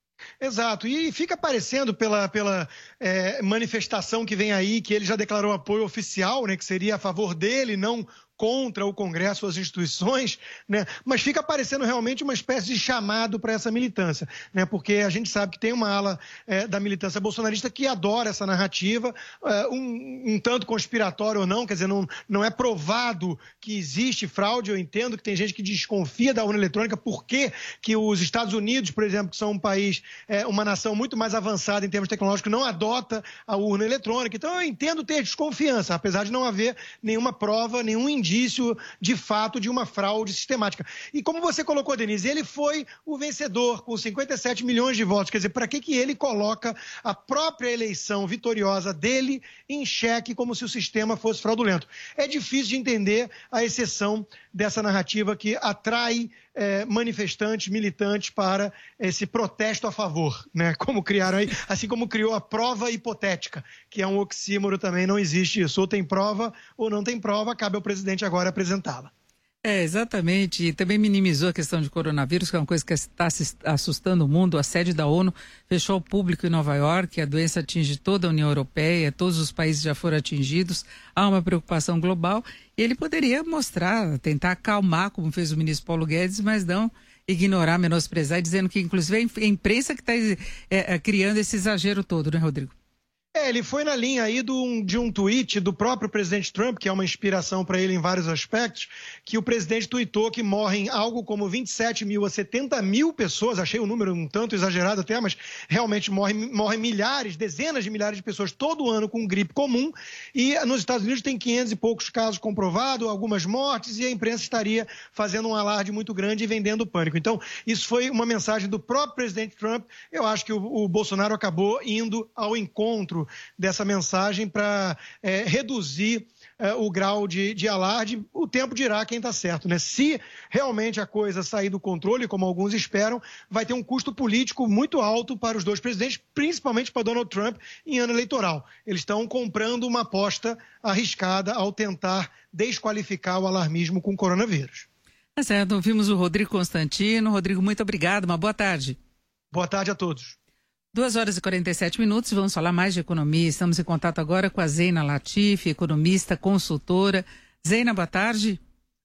Exato, e fica parecendo pela, pela é, manifestação que vem aí, que ele já declarou apoio oficial, né, que seria a favor dele, não contra o Congresso ou as instituições, né? Mas fica parecendo realmente uma espécie de chamado para essa militância, né? Porque a gente sabe que tem uma ala é, da militância bolsonarista que adora essa narrativa, é, um, um tanto conspiratório ou não, quer dizer, não, não é provado que existe fraude. Eu entendo que tem gente que desconfia da urna eletrônica, porque que os Estados Unidos, por exemplo, que são um país, é, uma nação muito mais avançada em termos tecnológicos, não adota a urna eletrônica. Então eu entendo ter desconfiança, apesar de não haver nenhuma prova, nenhum indício de fato de uma fraude sistemática. E como você colocou, Denise, ele foi o vencedor com cinquenta e sete milhões de votos. Quer dizer, para que, que ele coloca a própria eleição vitoriosa dele em xeque como se o sistema fosse fraudulento? É difícil de entender a exceção dessa narrativa que atrai é, manifestantes, militantes para esse protesto a favor, né? Como criaram aí, assim como criou a prova hipotética, que é um oxímoro também, não existe isso. Ou tem prova ou não tem prova, cabe ao presidente agora apresentá-la. É, exatamente. E também minimizou a questão de coronavírus, que é uma coisa que está assustando o mundo. A sede da ONU fechou ao público em Nova York, a doença atinge toda a União Europeia, todos os países já foram atingidos, há uma preocupação global. E ele poderia mostrar, tentar acalmar, como fez o ministro Paulo Guedes, mas não ignorar, menosprezar, dizendo que inclusive é a imprensa que está é, é, criando esse exagero todo, né, Rodrigo? É, ele foi na linha aí do, de um tweet do próprio presidente Trump, que é uma inspiração para ele em vários aspectos, que o presidente tuitou que morrem algo como vinte e sete mil a setenta mil pessoas, achei o número um tanto exagerado até, mas realmente morrem, morrem milhares, dezenas de milhares de pessoas todo ano com gripe comum, e nos Estados Unidos tem quinhentos e poucos casos comprovados, algumas mortes, e a imprensa estaria fazendo um alarde muito grande e vendendo pânico. Então, isso foi uma mensagem do próprio presidente Trump. Eu acho que o, o Bolsonaro acabou indo ao encontro dessa mensagem para é, reduzir é, o grau de, de alarde. O tempo dirá quem está certo, né? Se realmente a coisa sair do controle, como alguns esperam, vai ter um custo político muito alto para os dois presidentes, principalmente para Donald Trump em ano eleitoral. Eles estão comprando uma aposta arriscada ao tentar desqualificar o alarmismo com o coronavírus. É certo, ouvimos o Rodrigo Constantino. Rodrigo, muito obrigado, uma boa tarde. Boa tarde a todos. duas horas e quarenta e sete minutos, vamos falar mais de economia. Estamos em contato agora com a Zeina Latifi, economista, consultora. Zeina, boa tarde.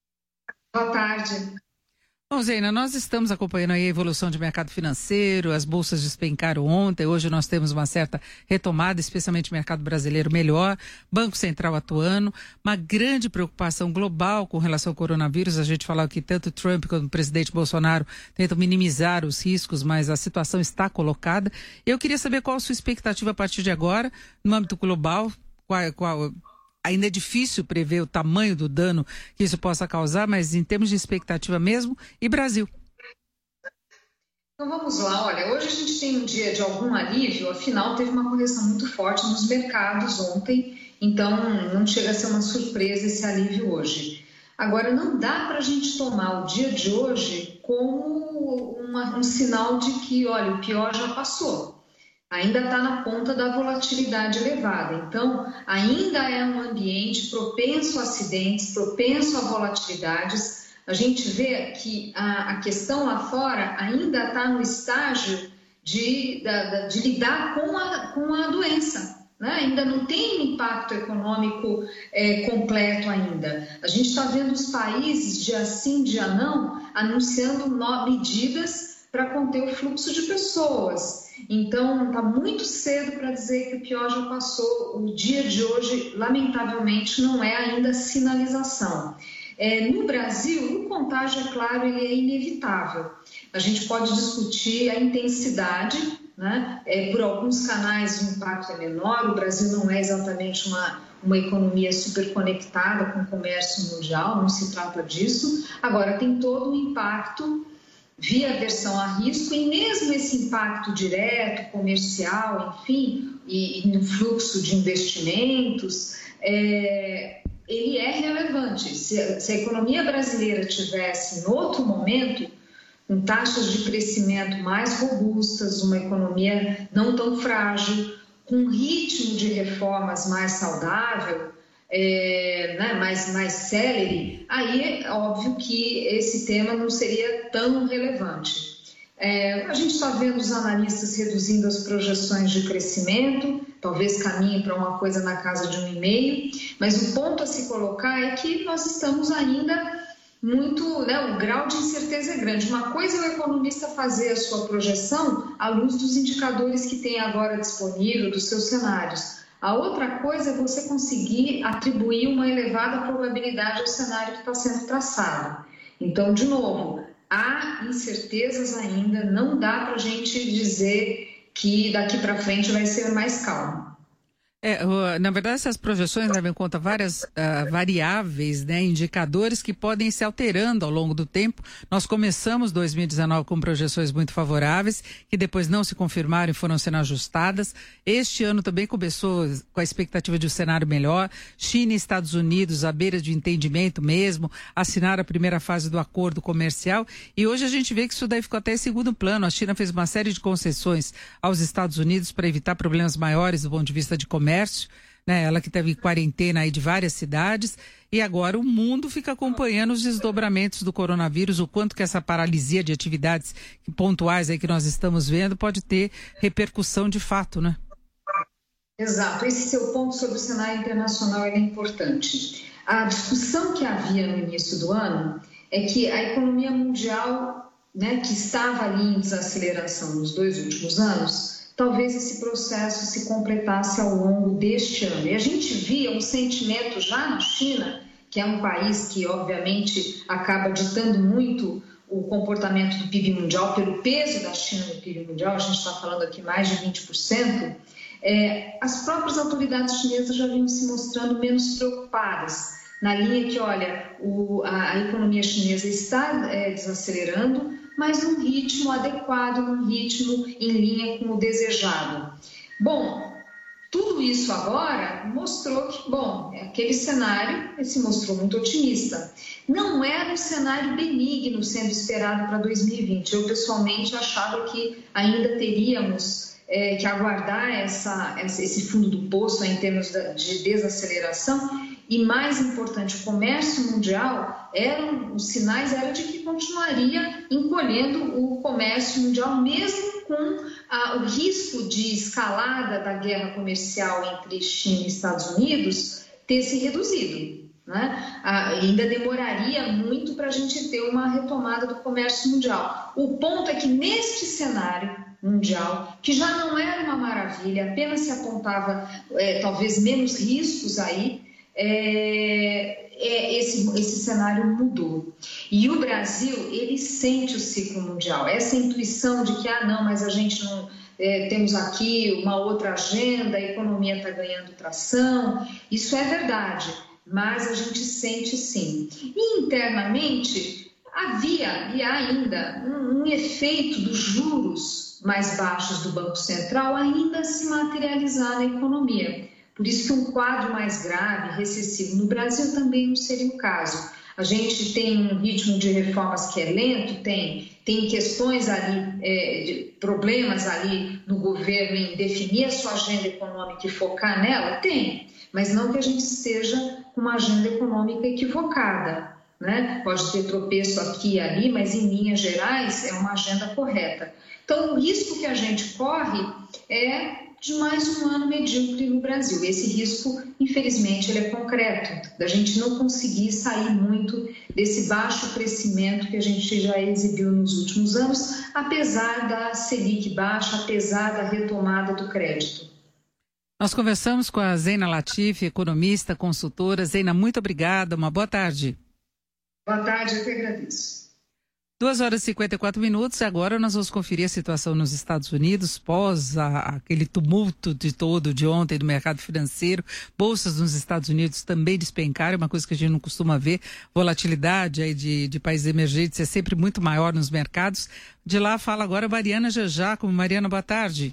Boa tarde. Bom, Zeina, nós estamos acompanhando aí a evolução de mercado financeiro, as bolsas despencaram ontem, hoje nós temos uma certa retomada, especialmente o mercado brasileiro melhor, Banco Central atuando, uma grande preocupação global com relação ao coronavírus. A gente falava que tanto Trump quanto o presidente Bolsonaro tentam minimizar os riscos, mas a situação está colocada. Eu queria saber qual a sua expectativa a partir de agora, no âmbito global, qual, qual ainda é difícil prever o tamanho do dano que isso possa causar, mas em termos de expectativa mesmo, e Brasil? Então vamos lá, olha, hoje a gente tem um dia de algum alívio, afinal teve uma correção muito forte nos mercados ontem, então não chega a ser uma surpresa esse alívio hoje. Agora, não dá para a gente tomar o dia de hoje como uma, um sinal de que, olha, o pior já passou. Ainda está na ponta da volatilidade elevada. Então, ainda é um ambiente propenso a acidentes, propenso a volatilidades. A gente vê que a, a questão lá fora ainda está no estágio de, de, de lidar com a, com a doença, né? Ainda não tem impacto econômico é, completo ainda. A gente está vendo os países, dia sim, dia não, anunciando no, medidas para conter o fluxo de pessoas. Então, está muito cedo para dizer que o pior já passou. O dia de hoje, lamentavelmente, não é ainda sinalização. É, no Brasil, o contágio, é claro, ele é inevitável. A gente pode discutir a intensidade, né? É, por alguns canais o impacto é menor, o Brasil não é exatamente uma, uma economia super conectada com o comércio mundial, não se trata disso. Agora, tem todo um impacto via aversão a risco, e mesmo esse impacto direto, comercial, enfim, e, e no fluxo de investimentos, é, ele é relevante. Se, se a economia brasileira tivesse, em outro momento, com taxas de crescimento mais robustas, uma economia não tão frágil, com um ritmo de reformas mais saudável, É, né, mais, mais célere, aí é óbvio que esse tema não seria tão relevante. É, a gente está vendo os analistas reduzindo as projeções de crescimento, talvez caminhe para uma coisa na casa de um vírgula cinco, mas o ponto a se colocar é que nós estamos ainda muito, né, o grau de incerteza é grande. Uma coisa é o economista fazer a sua projeção à luz dos indicadores que tem agora disponível, dos seus cenários. A outra coisa é você conseguir atribuir uma elevada probabilidade ao cenário que está sendo traçado. Então, de novo, há incertezas ainda, não dá para a gente dizer que daqui para frente vai ser mais calmo. É, na verdade, essas projeções levam em conta várias uh, variáveis, né, indicadores que podem se alterando ao longo do tempo. Nós começamos dois mil e dezenove com projeções muito favoráveis, que depois não se confirmaram e foram sendo ajustadas. Este ano também começou com a expectativa de um cenário melhor. China e Estados Unidos, à beira de entendimento mesmo, assinaram a primeira fase do acordo comercial. E hoje a gente vê que isso daí ficou até em segundo plano. A China fez uma série de concessões aos Estados Unidos para evitar problemas maiores do ponto de vista de comércio. Comércio, né? Ela que teve quarentena aí de várias cidades, e agora o mundo fica acompanhando os desdobramentos do coronavírus, o quanto que essa paralisia de atividades pontuais aí que nós estamos vendo pode ter repercussão de fato, né? Exato, esse seu ponto sobre o cenário internacional é importante. A discussão que havia no início do ano é que a economia mundial, né, que estava ali em desaceleração nos dois últimos anos, talvez esse processo se completasse ao longo deste ano. E a gente via um sentimento já na China, que é um país que, obviamente, acaba ditando muito o comportamento do P I B mundial, pelo peso da China no P I B mundial, a gente está falando aqui mais de vinte por cento, é, as próprias autoridades chinesas já vinham se mostrando menos preocupadas, na linha que, olha, o, a, a economia chinesa está é, desacelerando, mas num ritmo adequado, num ritmo em linha com o desejado. Bom, tudo isso agora mostrou que, bom, aquele cenário se mostrou muito otimista. Não era um cenário benigno sendo esperado para dois mil e vinte. Eu, pessoalmente, achava que ainda teríamos é, que aguardar essa, esse fundo do poço em termos de desaceleração. E mais importante, o comércio mundial, eram, os sinais eram de que continuaria encolhendo o comércio mundial, mesmo com ah, o risco de escalada da guerra comercial entre China e Estados Unidos ter se reduzido, né? Ah, ainda demoraria muito para a gente ter uma retomada do comércio mundial. O ponto é que neste cenário mundial, que já não era uma maravilha, apenas se apontava é, talvez menos riscos aí, É, é, esse, esse cenário mudou. E o Brasil, ele sente o ciclo mundial. Essa intuição de que, ah, não, mas a gente não... É, temos aqui uma outra agenda, a economia está ganhando tração. Isso é verdade, mas a gente sente sim. E internamente, havia e há ainda um, um efeito dos juros mais baixos do Banco Central ainda se materializar na economia. Por isso que um quadro mais grave, recessivo no Brasil também não seria o caso. A gente tem um ritmo de reformas que é lento, tem, tem questões ali, é, de problemas ali no governo em definir a sua agenda econômica e focar nela? Tem, mas não que a gente esteja com uma agenda econômica equivocada, né? Pode ter tropeço aqui e ali, mas em linhas gerais é uma agenda correta. Então, o risco que a gente corre é de mais um ano medíocre no Brasil. Esse risco, infelizmente, ele é concreto, da gente não conseguir sair muito desse baixo crescimento que a gente já exibiu nos últimos anos, apesar da Selic baixa, apesar da retomada do crédito. Nós conversamos com a Zeina Latifi, economista, consultora. Zeina, muito obrigada, uma boa tarde. Boa tarde, eu que agradeço. duas horas e cinquenta e quatro minutos, e agora nós vamos conferir a situação nos Estados Unidos, pós a, aquele tumulto de todo de ontem do mercado financeiro. Bolsas nos Estados Unidos também despencaram, uma coisa que a gente não costuma ver. Volatilidade aí de, de países emergentes é sempre muito maior nos mercados. De lá fala agora Mariana Jejaco. Mariana, boa tarde.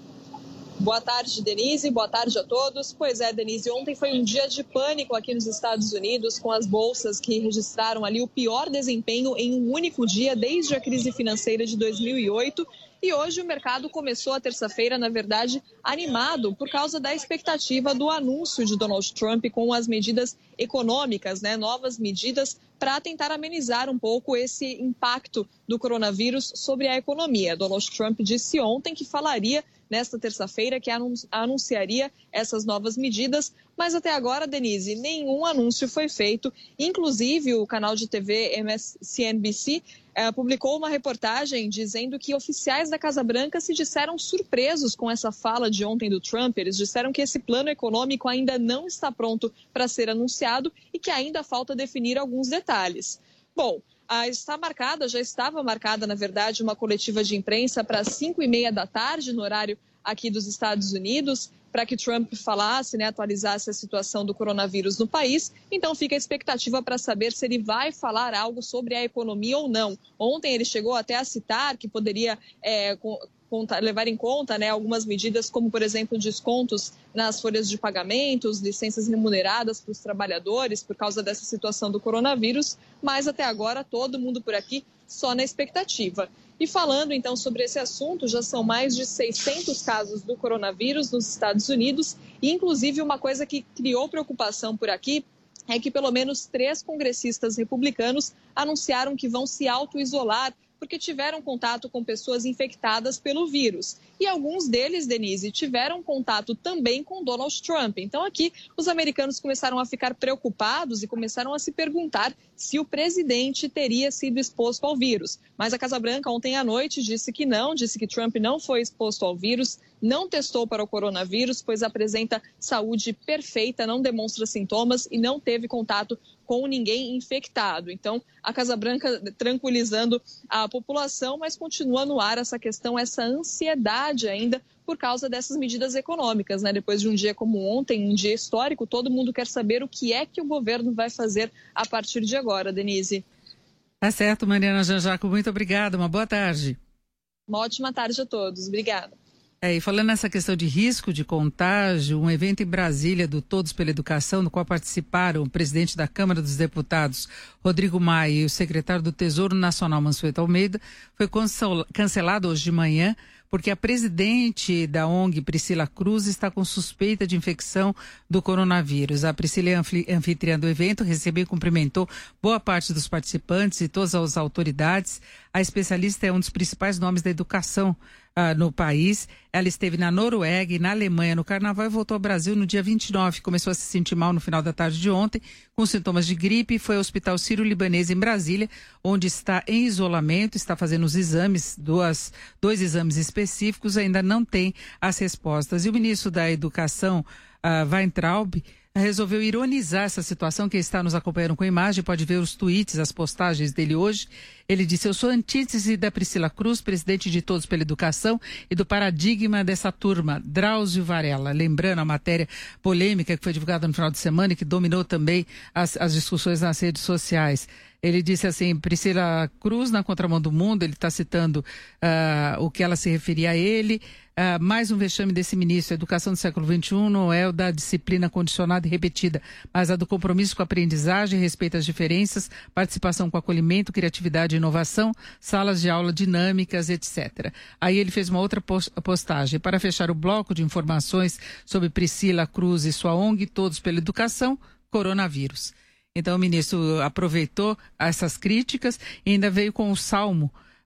Boa tarde, Denise. Boa tarde a todos. Pois é, Denise, ontem foi um dia de pânico aqui nos Estados Unidos, com as bolsas que registraram ali o pior desempenho em um único dia desde a crise financeira de dois mil e oito. E hoje o mercado começou a terça-feira, na verdade, animado por causa da expectativa do anúncio de Donald Trump com as medidas econômicas, né, novas medidas para tentar amenizar um pouco esse impacto do coronavírus sobre a economia. Donald Trump disse ontem que falaria nesta terça-feira que anunciaria essas novas medidas, mas até agora, Denise, nenhum anúncio foi feito. Inclusive, o canal de T V M S N B C eh, publicou uma reportagem dizendo que oficiais da Casa Branca se disseram surpresos com essa fala de ontem do Trump. Eles disseram que esse plano econômico ainda não está pronto para ser anunciado e que ainda falta definir alguns detalhes. Bom, Ah, está marcada, já estava marcada, na verdade, uma coletiva de imprensa para cinco e meia da tarde, no horário aqui dos Estados Unidos, para que Trump falasse, né, atualizasse a situação do coronavírus no país. Então fica a expectativa para saber se ele vai falar algo sobre a economia ou não. Ontem ele chegou até a citar que poderia é, contar, levar em conta, né, algumas medidas, como, por exemplo, descontos nas folhas de pagamentos, licenças remuneradas para os trabalhadores por causa dessa situação do coronavírus, mas até agora todo mundo por aqui só na expectativa. E falando então sobre esse assunto, já são mais de seiscentos casos do coronavírus nos Estados Unidos, e inclusive uma coisa que criou preocupação por aqui é que pelo menos três congressistas republicanos anunciaram que vão se auto-isolar porque tiveram contato com pessoas infectadas pelo vírus. E alguns deles, Denise, tiveram contato também com Donald Trump. Então aqui os americanos começaram a ficar preocupados e começaram a se perguntar se o presidente teria sido exposto ao vírus. Mas a Casa Branca ontem à noite disse que não, disse que Trump não foi exposto ao vírus, não testou para o coronavírus, pois apresenta saúde perfeita, não demonstra sintomas e não teve contato com ninguém infectado. Então, a Casa Branca tranquilizando a população, mas continua no ar essa questão, essa ansiedade ainda por causa dessas medidas econômicas, né? Depois de um dia como ontem, um dia histórico, todo mundo quer saber o que é que o governo vai fazer a partir de agora, Denise. Tá certo, Mariana Jejaco, muito obrigada, uma boa tarde. Uma ótima tarde a todos, obrigada. É, e falando nessa questão de risco de contágio, um evento em Brasília do Todos pela Educação, no qual participaram o presidente da Câmara dos Deputados, Rodrigo Maia, e o secretário do Tesouro Nacional, Mansueto Almeida, foi cancelado hoje de manhã, porque a presidente da O N G, Priscila Cruz, está com suspeita de infecção do coronavírus. A Priscila é anfitriã do evento, recebeu e cumprimentou boa parte dos participantes e todas as autoridades. A especialista é um dos principais nomes da educação uh, no país. Ela esteve na Noruega e na Alemanha no Carnaval e voltou ao Brasil no dia vinte e nove. Começou a se sentir mal no final da tarde de ontem, com sintomas de gripe, e foi ao Hospital Sírio-Libanês em Brasília, onde está em isolamento, está fazendo os exames, duas, dois exames específicos, ainda não tem as respostas. E o ministro da Educação, uh, Weintraub, resolveu ironizar essa situação. Quem está nos acompanhando com imagem pode ver os tweets, as postagens dele hoje. Ele disse: eu sou antítese da Priscila Cruz, presidente de Todos pela Educação, e do paradigma dessa turma, Drauzio Varela. Lembrando a matéria polêmica que foi divulgada no final de semana e que dominou também as, as discussões nas redes sociais. Ele disse assim: Priscila Cruz na contramão do mundo. Ele está citando uh, o que ela se referia a ele. Uh, mais um vexame desse ministro. A educação do século vinte e um não é o da disciplina condicionada e repetida, mas a do compromisso com a aprendizagem, respeito às diferenças, participação com acolhimento, criatividade e inovação, salas de aula dinâmicas, etcétera. Aí ele fez uma outra postagem. Para fechar o bloco de informações sobre Priscila Cruz e sua O N G, Todos pela Educação, coronavírus. Então o ministro aproveitou essas críticas e ainda veio com o salmo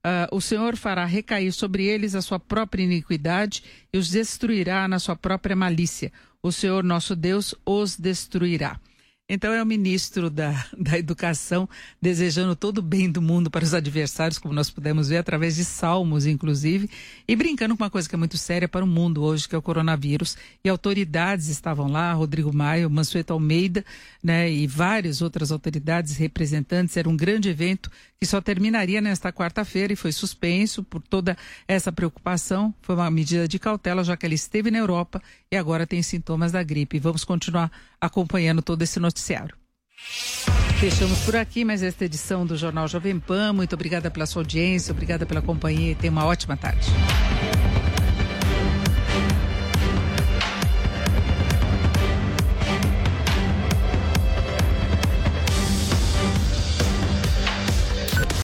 Uh, o Senhor fará recair sobre eles a sua própria iniquidade e os destruirá na sua própria malícia. O Senhor nosso Deus os destruirá. Então é o ministro da, da Educação desejando todo o bem do mundo para os adversários, como nós pudemos ver através de salmos, inclusive, e brincando com uma coisa que é muito séria para o mundo hoje, que é o coronavírus. E autoridades estavam lá, Rodrigo Maia, Mansueto Almeida, né, e várias outras autoridades representantes. Era um grande evento que só terminaria nesta quarta-feira e foi suspenso por toda essa preocupação. Foi uma medida de cautela, já que ele esteve na Europa e agora tem sintomas da gripe. Vamos continuar acompanhando todo esse noticiário. Fechamos por aqui, mas esta edição do Jornal Jovem Pan. Muito obrigada pela sua audiência, obrigada pela companhia e tenha uma ótima tarde.